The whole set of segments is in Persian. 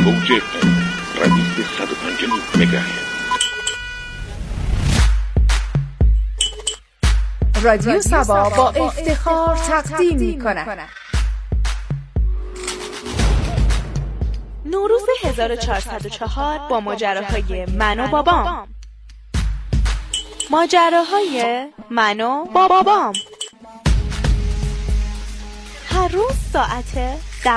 موج ردیف 105 مگاهرتز. رادیو سبا با افتخار تقدیم می‌کند نوروز 1404 با ماجراهای من و بابام. ماجراهای من و بابام. هر روز ساعت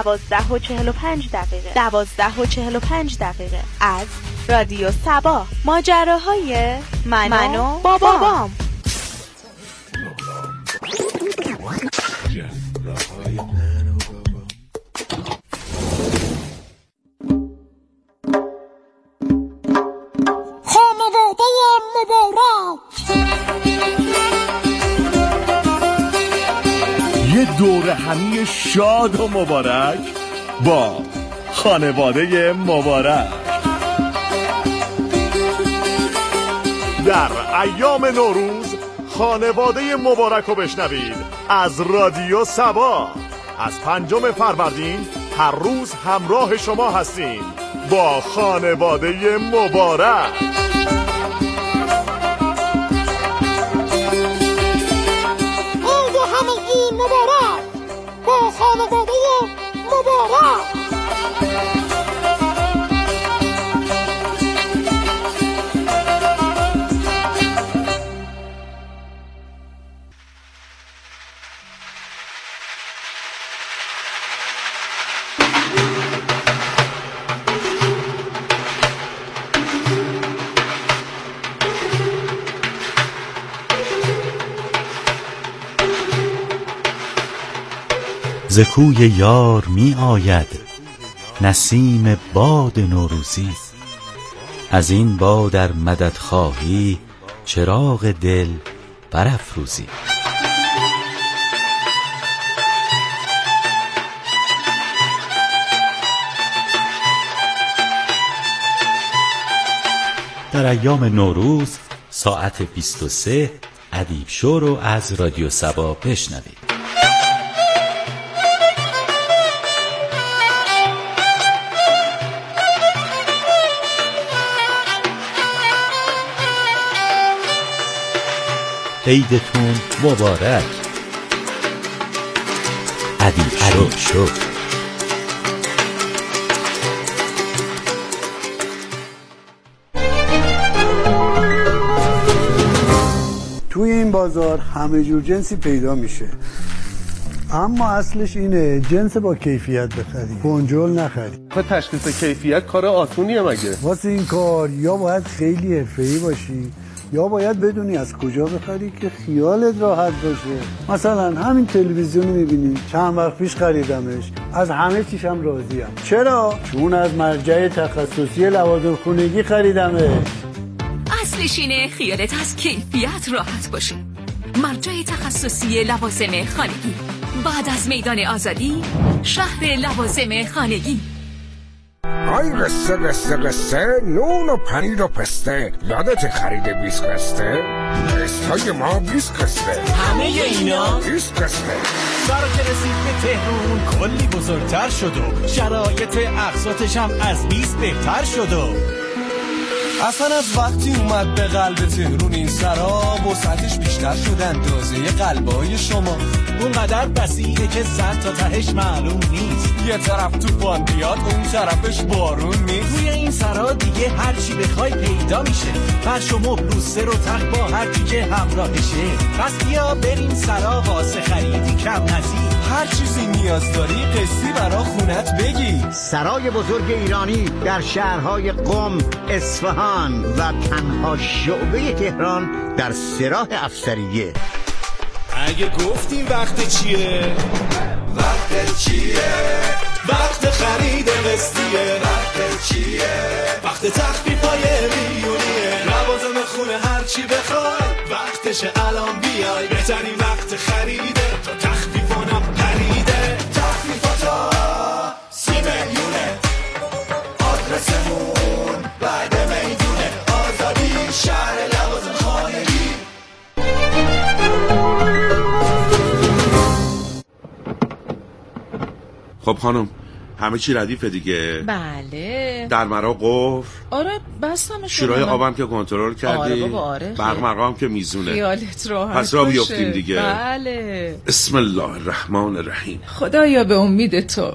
12:45 از رادیو سبا. ماجراهای من و بابام. خانواده مبارک. یه دوره همی شاد و مبارک با خانواده مبارک. در ایام نوروز خانواده مبارک رو بشنوید از رادیو سبا. از 5 فروردین هر روز همراه شما هستیم با خانواده مبارک. عید همگی مبارک با خانواده مبارک. ز کوی یار می آید نسیم باد نوروزی. از این باد ار مدد خواهی چراغ دل برافروزی. در ایام نوروز ساعت 23 ادیب شو رو از رادیو سبا بشنوید. عیدتون مبارک. ادیب شو. توی این بازار همه جور جنسی پیدا میشه، اما اصلش اینه جنس با کیفیت بخری، کنجول نخری. تشخیص کیفیت کار آسونیه مگه؟ واسه این کار یا باید خیلی حرفه‌ای باشی یا باید بدونی از کجا بخری که خیالت راحت باشه. مثلا همین تلویزیون میبینی چند وقت پیش خریدمش، از همه چیشم راضیم. چرا؟ چون از مرجع تخصصی لوازم خونگی خریدمش. اصلش اینه خیالت از کیفیت راحت باشه. مرجع تخصصی لوازم خانگی، بعد از میدان آزادی، شهر لوازم خانگی. آی قصه نون و پنیر و پسته. یادت خرید 20 قسطه؟ قسطای ما 20 قسطه. همه اینا 20 قسطه. برا که رسید به تهرون کلی بزرگتر شد و شرایط اقساطش هم از 20 بهتر شد و اصلا از وقتی اومد به قلب تهرون این سرا وسعتش بیشتر شد اندازه قلبای شما. اونقدر بسیده که سر تا تهش معلوم نیست. یه طرف طوفان بیاد اون طرفش بارون نیست. روی این سرا دیگه هر چی بخوای پیدا میشه. فرش و مبل و سر و تخت با هر چی که همراهشه. پس بیا بریم سرا واسه خریدی کم نزی. هر چیزی نیاز داری قصی برا خونت بگی. سرای بزرگ ایرانی در شهرهای قم، اصفهان و تنها شعبه تهران در سراح افسریه. اگه گفتیم وقت چیه؟ وقت چیه؟ وقت خرید قسطیه. وقت چیه؟ وقت تخفیفای میلیونیه. لوازم خونه هر چی بخوای وقتشه الان بیای. بهترین وقت خریده تا تخفیفونم خریده. تخفیفاتا 30 میلیونه. آدرسمون بعد میدونه آزادی شهر لوازم خانگی. خب خانم، همه چی ردیفه دیگه؟ بله. در مرا قفل؟ آره بستمشون. شورای آبم که کنترل کردی؟ آره بابا آره. برق مرقام که میزونه. خیالت راحت پس را بیافتیم دیگه. بله. بسم الله الرحمن الرحیم. خدایا به امید تو.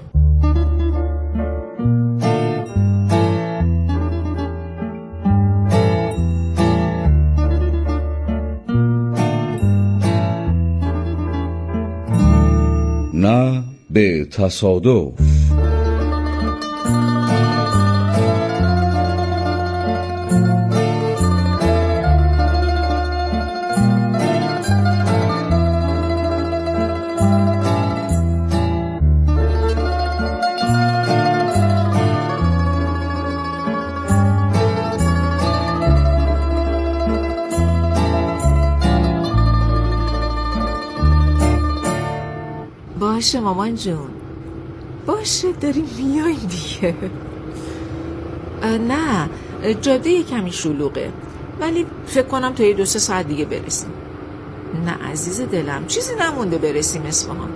نه به تصادف. باشه مامان جون، باشه داریم میایم دیگه. نه جاده یه کمی شلوغه ولی فکر کنم تا 2-3 ساعت دیگه برسیم. نه عزیز دلم چیزی نمونده برسیم اصفهان.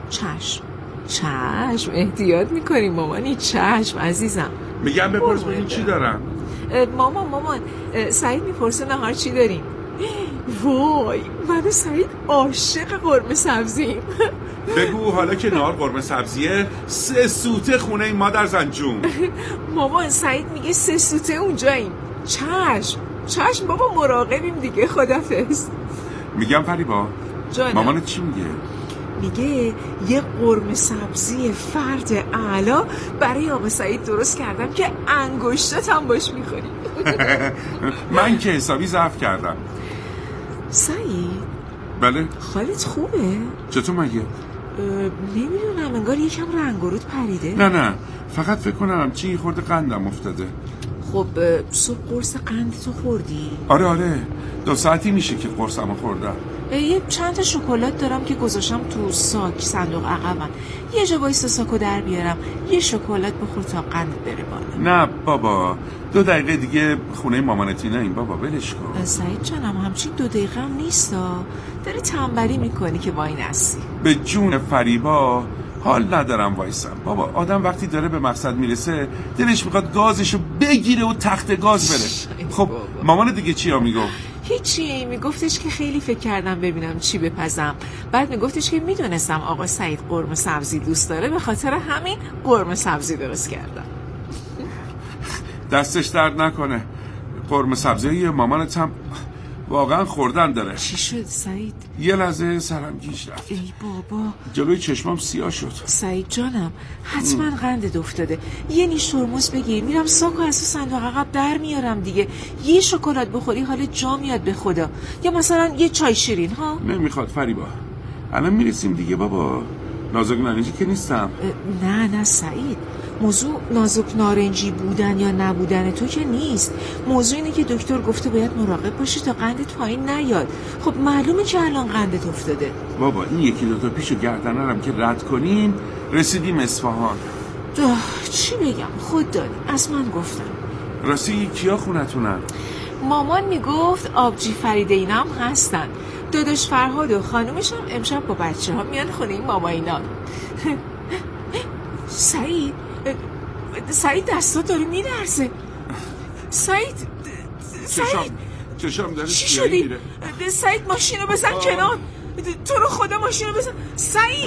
چشم احتیاط میکنیم مامانی. چشم عزیزم. میگم بپرس ببین چی دارم. مامان سعید میپرسه نهار چی داریم. وای من و سعید عاشق قرمه سبزیم. بگو حالا که نهار قرمه سبزیه 3 سوته خونه این مادر زنجون. مامان سعید میگه 3 سوته اونجاییم. چشم بابا مراقبیم دیگه. خدافظ. میگم فریبا جانم. مامانت چی میگه؟ میگه یه قرمه سبزی فرد اعلا برای آقا سعید درست کردم که انگشتات هم باش میخوری. من که حسابی ضعف کردم. سعید بله حالت خوبه؟ چطور مگه؟ نمیدونم انگار یکم رنگ و رود پریده. نه فقط فکر کنم چی خورده قندم افتاده. خب صبح قرص قندتو خوردی؟ آره 2 ساعتی میشه که قرصمو خوردم. یه چند تا شکلات دارم که گذاشتم تو ساک صندوق عقبم. یه جا وایسا ساکو در بیارم یه شکلات بخور تا قندت بره بالا. نه بابا 2 دقیقه دیگه خونه مامانتی نه این بابا ولش کن. سعید جانم همچین 2 دقیقه هم نیستا. داری تنبلی میکنی که وای نستی. به جون فریبا حال ندارم وایسم. بابا آدم وقتی داره به مقصد میرسه دلش میخواد گازشو بگیره و تخت گاز بره. خب مامان دیگه چی ها میگفت؟ هیچی میگفتش که خیلی فکر کردم ببینم چی بپزم. بعد میگفتش که میدونستم آقا سعید قرمه سبزی دوست داره به خاطر همین قرمه سبزی درست کردم. دستش درد نکنه. قرمه سبزی مامانت هم واقعا خوردن داره. چی شد سعید؟ یه لحظه سرم گیج رفت. ای بابا جلوی چشمام سیاه شد. سعید جانم حتما قندت افتاده. یه نیش ترمز بگیر میرم ساکو از صندوق عقب در میارم دیگه. یه شکلات بخوری حال جا میاد به خدا. یا مثلا یه چای شیرین ها. نمیخواد فریبا الان میرسیم دیگه بابا. نازک نارنجی که نیستم. نه سعید موضوع نازک نارنجی بودن یا نبودن تو که نیست. موضوع اینه که دکتر گفته باید مراقب باشی تا قندت پایین نیاد. خب معلومه که الان قندت افتاده. بابا این 1-2 تا پیشو گردنرم که رد کنیم رسیدیم اصفهان. چی بگم خود داری از من گفتم. راستی کیا خونتونن؟ مامان میگفت آبجی فریده اینا هم هستن. داداش فرهاد و خانومش هم امشب با بچه ها میان خونه این ماما اینا. سعید دستا داره میلرزه. سعید چشام داره چی شدی؟ سعید ماشینو بزن کنار. تو رو خدا ماشینو بزن. سعید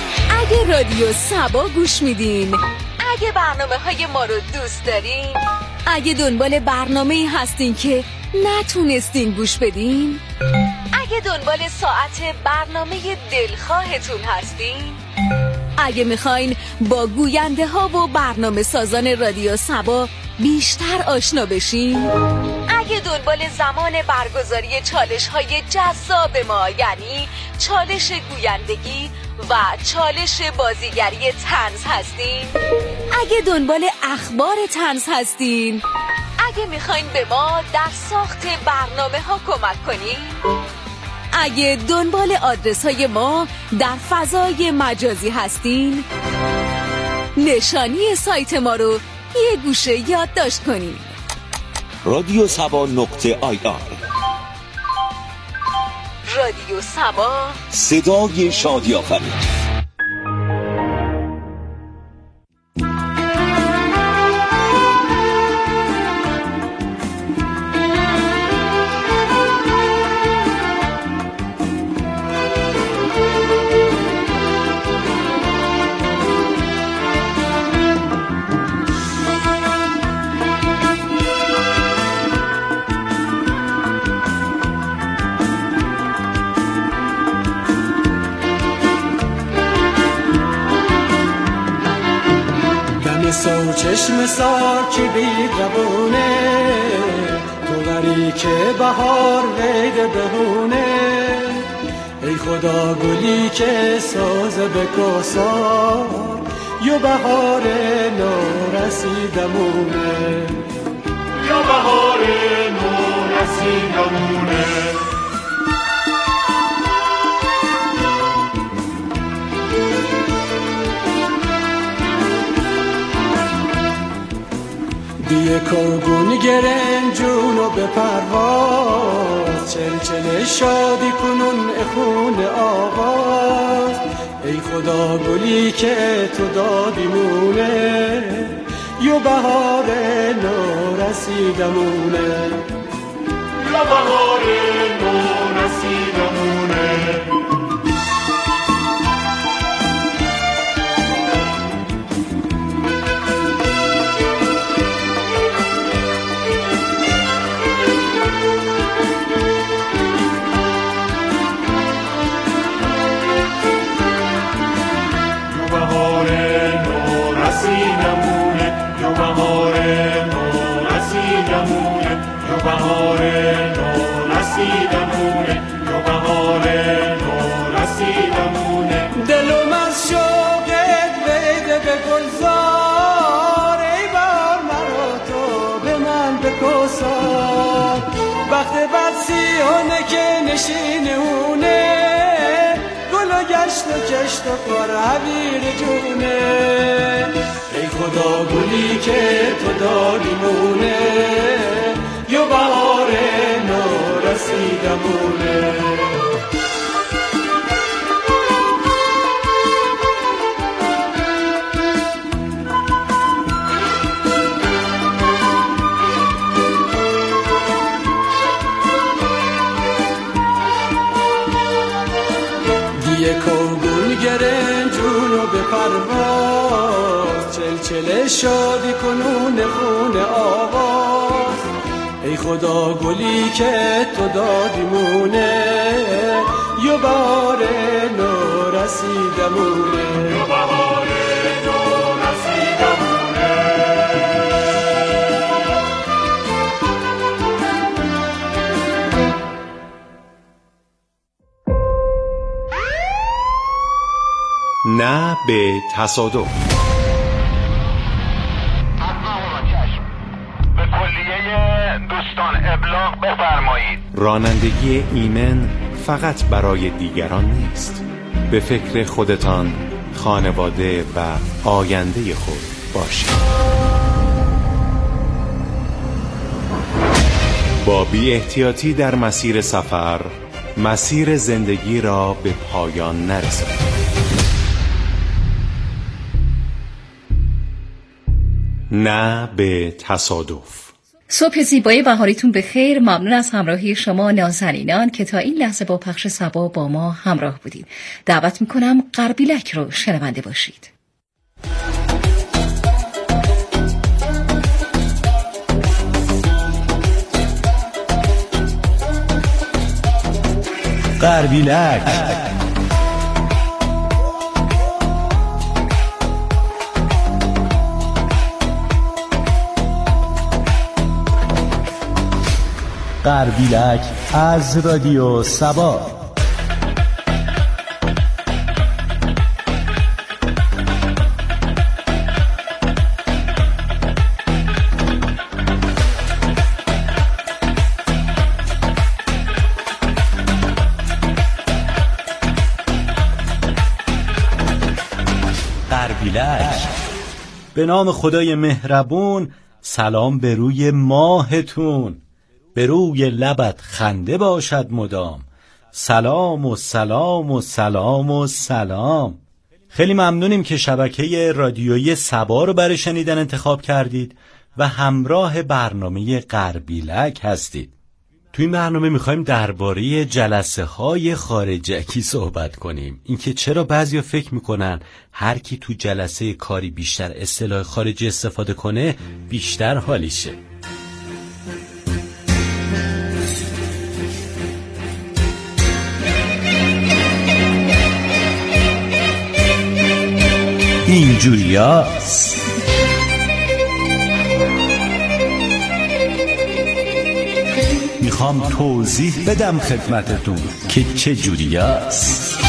رادیو سبا گوش میدین. اگه برنامه‌های ما رو دوست دارین اگه دنبال برنامه‌ای هستین که نتونستین گوش بدین، اگه دنبال ساعت برنامه دلخواهتون هستین، اگه میخواین با گوینده ها و برنامه سازان رادیو صبا بیشتر آشنا بشین، اگه دنبال زمان برگزاری چالش های جذاب ما یعنی چالش گویندگی و چالش بازیگری طنز هستین، اگه دنبال اخبار طنز هستین، اگه میخواین به ما در ساخت برنامه ها کمک کنین، اگه دنبال آدرس های ما در فضای مجازی هستین، نشانی سایت ما رو یه گوشه یادداشت کنین: رادیو صبا.ir. رادیو صبا، صدای شادی آفرین. چشم سار کی بید روونه تو وری که بهار وید بهونه ای خدا گلی که ساز بکسار یو بهار نو رسیدمونه یو بهار نو رسیدمونه دیه کارگون گرن جونو به پرواز چلچل شادی کنون اخون آواز ای خدا گلی که تو دادی مونه یو بهار نو رسیدمونه یو بهار نو رسیدمونه دلم از شوقت ویده به گلزار ای بار مرا تو به من بکسار وقت بعد سیانه که نشینونه گل و گشت و کشت و کار حبیر جونه ای خدا گلی که تو دادی مونه یو بهار نو رسیدمونه دیه کارگون گرن جونو به پرواز چلچل شادی کنون خون آواز ای خدا گلی که تو دادی مونه یو بهار نو رسیدمونه یو بهار نو رسیدمونه نه به تصادف. به کلیه دوستان ابلاغ بفرمایید. رانندگی ایمن فقط برای دیگران نیست. به فکر خودتان، خانواده و آینده خود باشید. با بی احتیاطی در مسیر سفر، مسیر زندگی را به پایان نرسانید. نه به تصادف. صبح زیبای بهاریتون به خیر. ممنون از همراهی شما نازنینان که تا این لحظه با پخش صبا با ما همراه بودید. دعوت میکنم قربیلک رو شنونده باشید. غربیلک. غربیلک از رادیو سبا. غربیلک. به نام خدای مهربون، سلام به روی ماهتون، به روی لبت خنده باشد مدام، سلام و سلام و سلام و سلام. خیلی ممنونیم که شبکه رادیویی سبا رو برای شنیدن انتخاب کردید و همراه برنامه غربیلک هستید. تو این برنامه میخوایم درباره جلسه های خارجکی صحبت کنیم. اینکه چرا بعضیا فکر میکنن هر کی تو جلسه کاری بیشتر اصطلاح خارجی استفاده کنه بیشتر حالیشه. اینجوریاست. میخوام توضیح بدم خدمتتون که چه جوریاست.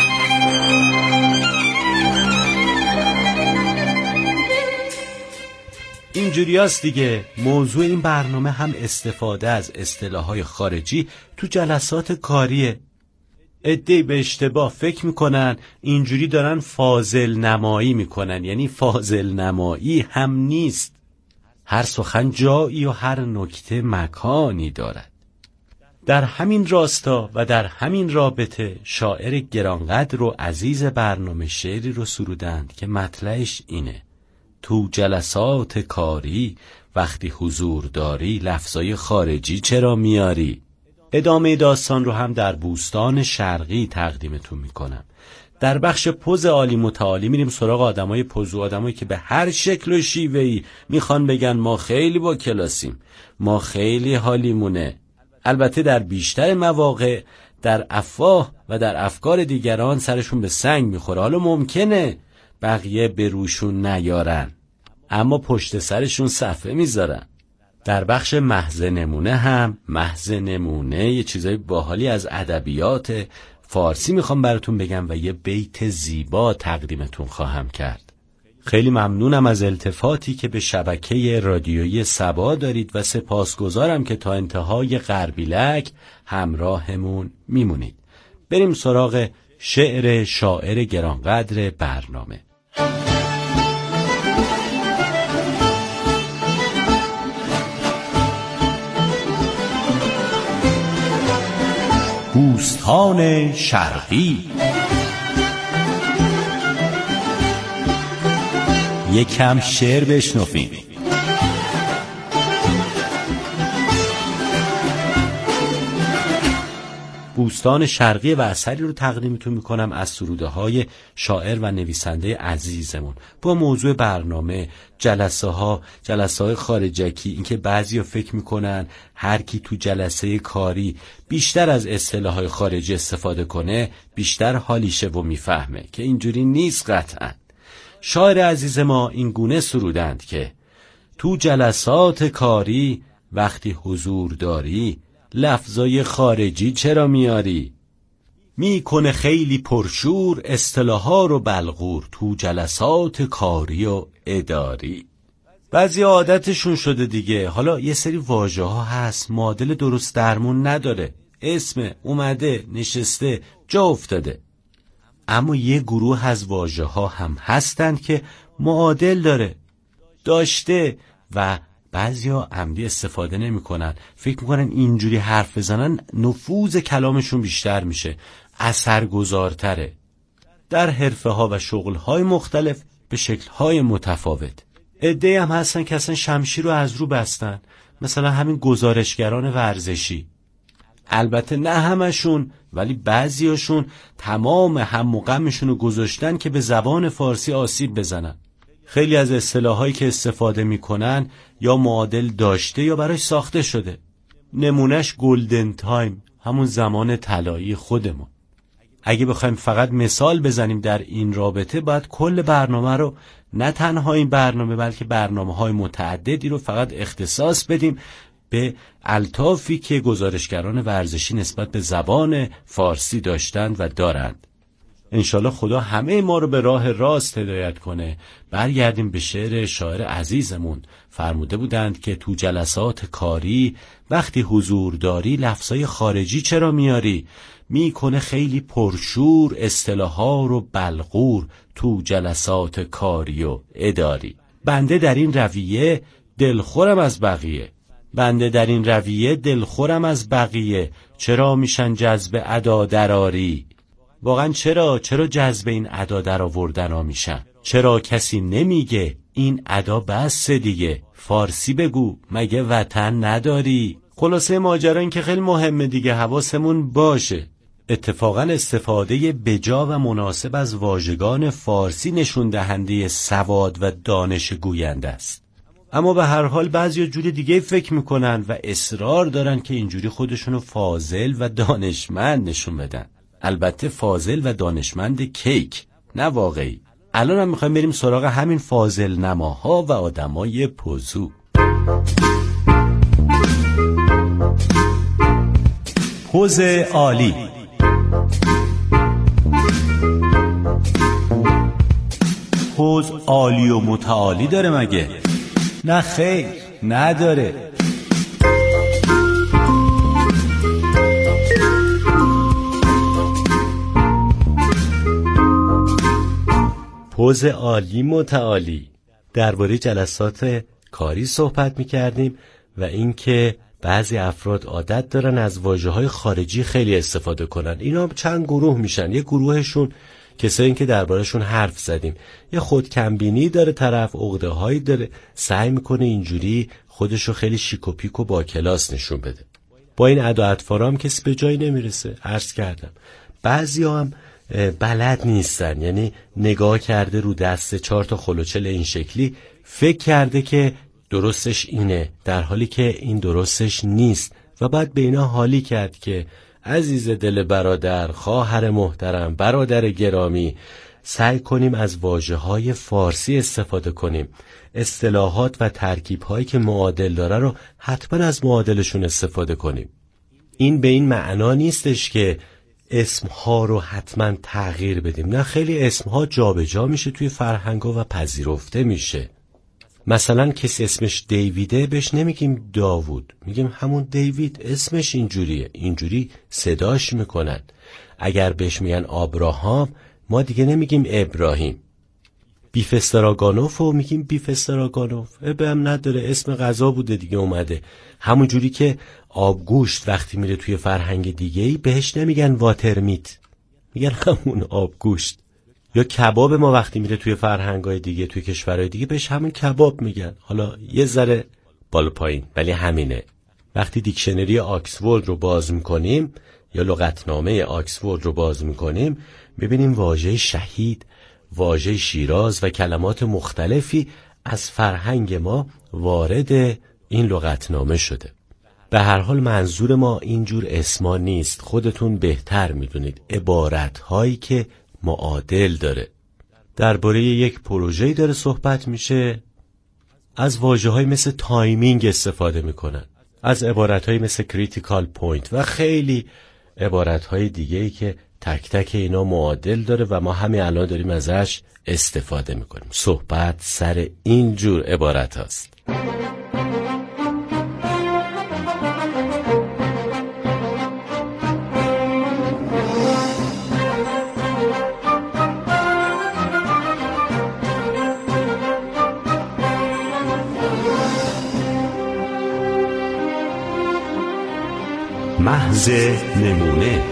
اینجوریاست دیگه. موضوع این برنامه هم استفاده از اصطلاحات خارجی تو جلسات کاریه. عده‌ای به اشتباه فکر میکنن اینجوری دارن فاضل نمایی میکنن، یعنی فاضل نمایی هم نیست. هر سخن جایی و هر نکته مکانی دارد. در همین راستا و در همین رابطه شاعر گرانقدر و عزیز برنامه شعری رو سرودند که مطلعش اینه: تو جلسات کاری وقتی حضور داری لفظای خارجی چرا میاری؟ ادامه داستان رو هم در بوستان شرقی تقدیمتون میکنم. در بخش پوز عالی متعالی میریم سراغ آدمای پوز و آدمایی که به هر شکل و شیوهی میخوان بگن ما خیلی با کلاسیم، ما خیلی حالیمونه. البته در بیشتر مواقع در افواه و در افکار دیگران سرشون به سنگ میخوره. حالا ممکنه بقیه به روشون نیارن اما پشت سرشون صفحه میذارن. در بخش محض نمونه هم محض نمونه یه چیزای باحالی از ادبیات فارسی میخوام براتون بگم و یه بیت زیبا تقدیمتون خواهم کرد. خیلی ممنونم از التفاتی که به شبکه رادیویی سبا دارید و سپاسگزارم که تا انتهای غربیلک همراهمون میمونید. بریم سراغ شعر شاعر گرانقدر برنامه. بوستان شرقی. یکم شعر بشنویم. بوستان شرقی و اثری رو تقدیمتون میکنم از سروده‌های شاعر و نویسنده عزیزمون با موضوع برنامه جلسه‌های خارجکی. اینکه بعضیا فکر میکنن هر کی تو جلسه کاری بیشتر از اصطلاحات خارجی استفاده کنه بیشتر حالیشه و میفهمه که اینجوری نیست قطعاً. شاعر عزیز ما این گونه سرودند که تو جلسات کاری وقتی حضور داری لفظای خارجی چرا میاری؟ میکنه خیلی پرشور اصطلاحا رو بلغور تو جلسات کاری و اداری. بعضی عادتشون شده دیگه. حالا یه سری واژه ها هست معادل درست درمون نداره، اسم اومده نشسته جا افتاده. اما یه گروه از واژه ها هم هستند که معادل داشته و بعضیا عمدی استفاده نمی کنن. فکر میکنن اینجوری حرف بزنن نفوذ کلامشون بیشتر میشه، اثرگذارتره در حرفه ها و شغل های مختلف به شکل های متفاوت. عده‌ای هم هستن که اصلا شمشیر رو از رو بستن، مثلا همین گزارشگران ورزشی. البته نه همشون، ولی بعضیاشون تمام هم و غمشون رو گذاشتن که به زبان فارسی آسیب بزنن. خیلی از اصطلاحایی که استفاده میکنن یا معادل داشته یا براش ساخته شده. نمونهش گلدن تایم، همون زمان طلایی خودمون. اگه بخوایم فقط مثال بزنیم در این رابطه، باید کل برنامه رو، نه تنها این برنامه بلکه برنامه‌های متعددی رو فقط اختصاص بدیم به الطافی که گزارشگران ورزشی نسبت به زبان فارسی داشتند و دارند. انشالله خدا همه ما رو به راه راست هدایت کنه. برگردیم به شعر شاعر عزیزمون. فرموده بودند که تو جلسات کاری وقتی حضور داری لفظای خارجی چرا میاری؟ میکنه خیلی پرشور اصطلاحا رو بلغور تو جلسات کاری و اداری. بنده در این رویه دلخورم از بقیه چرا میشن جذب ادا دراری؟ واقعا چرا جذب این ادا در آوردن میشن؟ چرا کسی نمیگه این ادا بس دیگه؟ فارسی بگو، مگه وطن نداری؟ خلاصه ماجرا این که خیلی مهمه دیگه، حواسمون باشه. اتفاقا استفاده بجا و مناسب از واژگان فارسی نشون دهنده سواد و دانش گوینده است. اما به هر حال بعضیا جور دیگه فکر میکنن و اصرار دارن که اینجوری خودشونو فاضل و دانشمند نشون بدن. البته فاضل و دانشمند کیک، نه واقعی. الان هم میخوایم بریم سراغ همین فاضل نماها و آدمای پوزو. پوز عالی. پوز عالی و متعالی داره مگه؟ نه خیر، نداره. پوز عالی متعالی. درباره جلسات کاری صحبت می‌کردیم و اینکه بعضی افراد عادت دارن از واژه‌های خارجی خیلی استفاده کنن. اینا چند گروه میشن. یه گروهشون کسایی که دربارشون حرف زدیم، یه خودکمبینی داره طرف، عقده‌هایی داره، سعی میکنه اینجوری خودشو خیلی شیک و پیک و با کلاس نشون بده. با این ادا اطوارا هم کسی به جایی نمیرسه. عرض کردم بعضیا هم بلد نیستن، یعنی نگاه کرده رو دست 4 تا خلوچل این شکلی، فکر کرده که درستش اینه، در حالی که این درستش نیست و بعد به اینا حالی کرد که عزیز دل برادر، خواهر محترم، برادر گرامی، سعی کنیم از واژه‌های فارسی استفاده کنیم. اصطلاحات و ترکیب‌هایی که معادل داره رو حتما از معادلشون استفاده کنیم. این به این معنا نیستش که اسمها رو حتما تغییر بدیم. نه، خیلی اسمها جابجا میشه توی فرهنگ‌ها و پذیرفته میشه. مثلا کسی اسمش دیویده، بهش نمیگیم داوود، میگیم همون دیوید، اسمش اینجوریه، اینجوری صداش میکنن. اگر بهش میگن آبراهام، ما دیگه نمیگیم ابراهیم. بیف استراگانوف رو میگیم بیف استراگانوف، به هم نداره، اسم غذا بوده دیگه اومده. همون جوری که آبگوشت وقتی میره توی فرهنگ دیگه‌ای بهش نمیگن واتر میت، میگن همون آبگوشت. یا کباب ما وقتی میره توی فرهنگ‌های دیگه، توی کشورهای دیگه بهش همون کباب میگن، حالا یه ذره بالا پایین، ولی همینه. وقتی دیکشنری آکسفورد رو باز میکنیم یا لغتنامه آکسفورد رو باز میکنیم، میبینیم واژه شهید، واژه شیراز و کلمات مختلفی از فرهنگ ما وارد این لغتنامه شده. به هر حال منظور ما اینجور اسما نیست، خودتون بهتر میدونید. عبارت‌هایی که معادل داره. درباره یک پروژه‌ای داره صحبت میشه، از واژه‌های مثل تایمینگ استفاده میکنن، از عبارت‌هایی مثل کریتیکال پوینت و خیلی عبارت‌های دیگه‌ای که تک تک اینا معادل داره و ما همین الان داریم ازش استفاده میکنیم. صحبت سر این جور عبارت هاست. محض نمونه.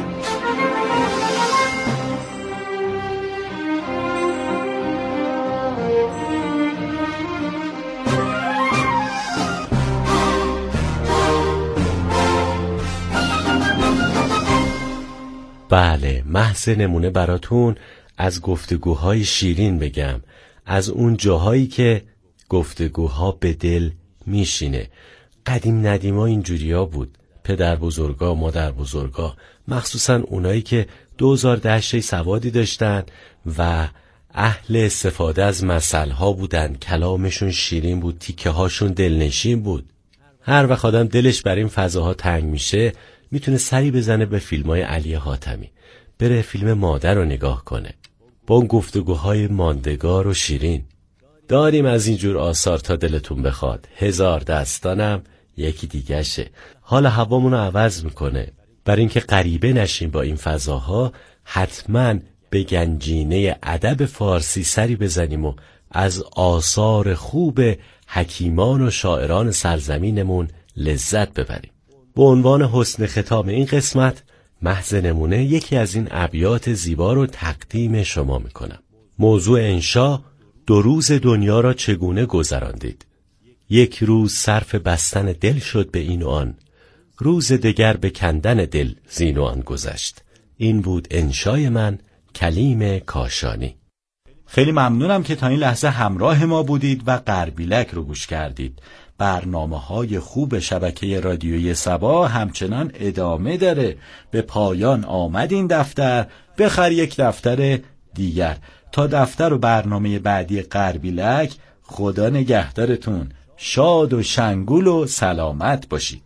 بله، محض نمونه براتون از گفتگوهای شیرین بگم، از اون جاهایی که گفتگوها به دل میشینه. قدیم ندیما اینجوریا بود. پدر بزرگا، مادر بزرگا، مخصوصا اونایی که 2000 دهشه سوادی داشتن و اهل استفاده از مثلها بودن، کلامشون شیرین بود، تیکه هاشون دلنشین بود. هر وقت آدم دلش بر این فضاها تنگ میشه میتونه سری بزنه به فیلمای علی حاتمی، بره فیلم مادر رو نگاه کنه با اون گفتگوهای ماندگار و شیرین. داریم از اینجور آثار تا دلتون بخواد. 1000 دستانم یکی دیگه شه. حال هوامونو عوض میکنه. برای اینکه غریبه نشیم با این فضاها حتما به گنجینه ادب فارسی سری بزنیم و از آثار خوب حکیمان و شاعران سرزمینمون لذت ببریم. به عنوان حسن ختام این قسمت محض نمونه یکی از این ابیات زیبا رو تقدیم شما میکنم. موضوع انشا: 2 روز دنیا را چگونه گذراندید؟ 1 روز صرف بستن دل شد به این و آن، روز دگر به کندن دل زین و آن گذشت. این بود انشای من، کلیم کاشانی. خیلی ممنونم که تا این لحظه همراه ما بودید و غربیلک رو گوش کردید. برنامه‌های خوب شبکه رادیویی صبا همچنان ادامه داره. به پایان آمد این دفتر، بخر یک دفتر دیگر. تا دفتر و برنامه بعدی غربیلک، خدا نگهدارتون. شاد و شنگول و سلامت باشید.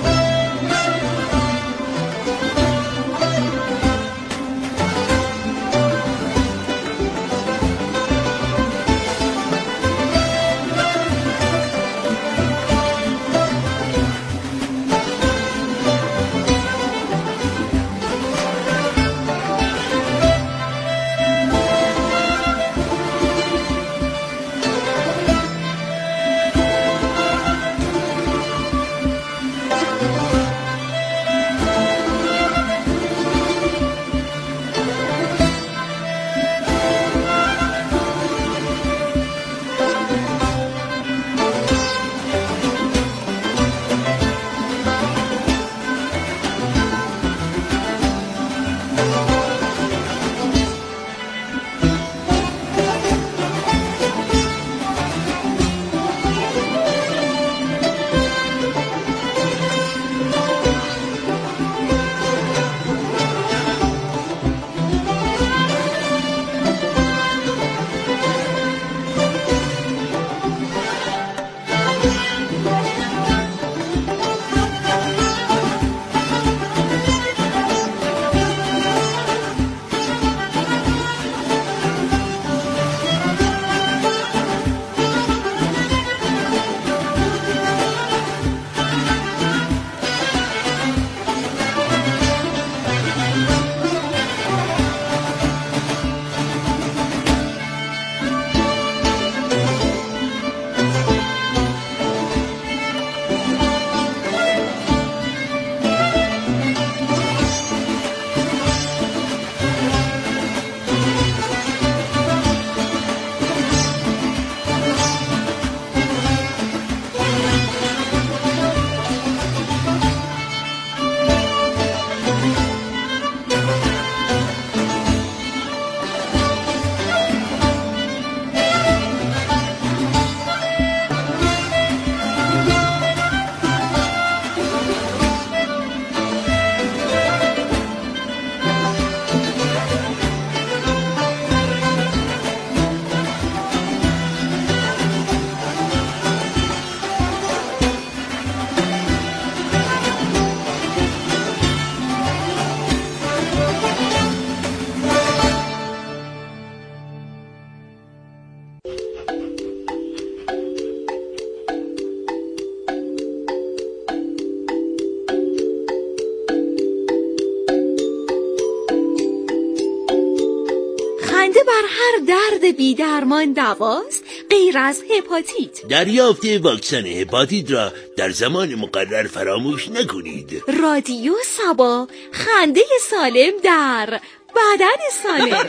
درد بی درمان دواست غیر از هپاتیت. دریافت واکسن هپاتیت را در زمان مقرر فراموش نکنید. رادیو صبا، خنده سالم در بدن سالم.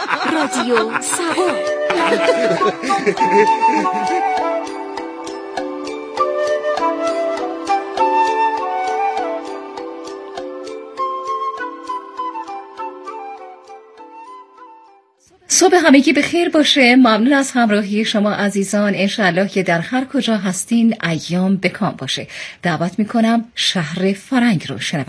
رادیو صبا. صبح همگی به خیر باشه. ممنون از همراهی شما عزیزان. انشالله که در هر کجا هستین ایام بکام باشه. دعوت میکنم شهر فرنگ رو شنوید.